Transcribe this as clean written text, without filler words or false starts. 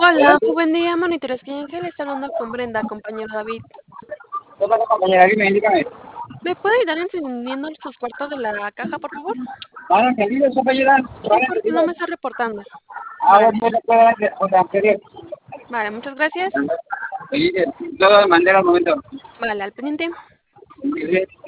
Hola, muy buen día, Monitores Cliente. Le está hablando con Brenda, compañero David. ¿Qué pasa, compañera? Dime, indícame. ¿Me puede ayudar encendiendo sus cuartos de la caja, por favor? ¿Van encendidos, compañera? Sí, ¿Van porque no encendidos? me está reportando. A ver, Vale, puede otra anterior. vale, muchas gracias. Oye, todo de manera al momento. Vale, al pendiente.